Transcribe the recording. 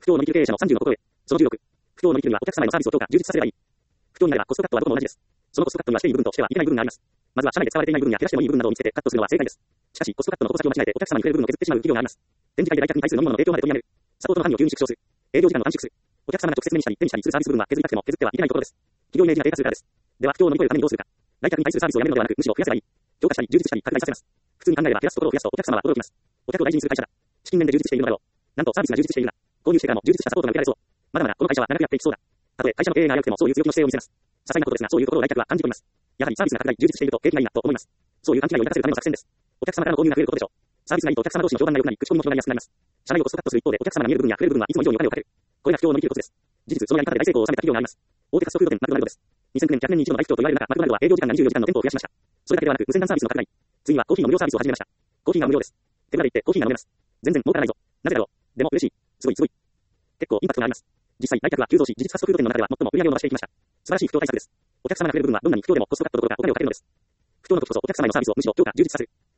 不況を乗り切る経営者の30の心得。その16。不況を乗り切るにはお客様へのサービスを強化、充実させればいい。不況になればコストカットはどこも同じです。そのコストカットにはしていい部分としてはいけない部分があります。まずは社内で使われていない部分や減らしてもいい部分などを見つけてカットするのは正解です。しかし、コストカットの矛先を間違えてお客様にくれる部分を削ってしまう企業があります。展示会で来客に対する飲み物の提供まで取りやめる。サポートの範囲を急に縮小する。営業時間を短縮する。お客様が直接目にしたり手にしたりするサービス部分は削りたくても削ってはいけないところです。企業イメージが低下するからです。では、不況を乗り越えるためにどうするか。来客に対するサービスをやめるのではなく、むしろ増やせばいい。強化したり、充実したり、拡大させます。普通に考えれば減らすところを増やすとお客様は驚きます。お客を大事にする会社だ。資金面で充実しているのだろう。なんとサービスが充実しているんだ。購入してからも充実したサポートが受けられそう。まだまだこの会社は長くやっていきそうだ。たとえ会社の経営が危うくてもそういう強気の姿勢を見せます。些細なことですが、そういうところを来客は感じ取ります。やはりサービスが拡大、充実していると景気がいいなと思います。そういう勘違いを抱かせるための作戦です。お客様からの購入が増えることでしょう。サービスがいいとお客様同士の評判が良くなり、口コミも広がりやすくなります。社内をコストカットする一方でお客様が見える部分や増える部分はいつも以上にお金をかける。これが不況を乗り切るコツです。事実、そのやり方で大成功を収めた企業があります。大手ファストフード店マクドナルドです。2009年100年に一度の大不況と言われる中、マクドナルドは営業時間が24時間の店舗を増やしました。それだけではなく、無線 LAN サービスの拡大。次はコーヒーの無料サービスを始めました。コーヒーが無料です。手ぶらで行ってコーヒーが飲めます。全然儲からないぞ。なぜだろう。でも嬉しい。すごいすごい。結構インパクトがあります。実際、来客は急増し、事実ファストフード店の中では最も売り上げを伸ばしていきました。素晴らしい不況対策です。お客様がくれる分はどんなに不況でもコストカットどころかお金をかけるのです。不況の時こそお客様へのサービスをむしろ強化、充実させる。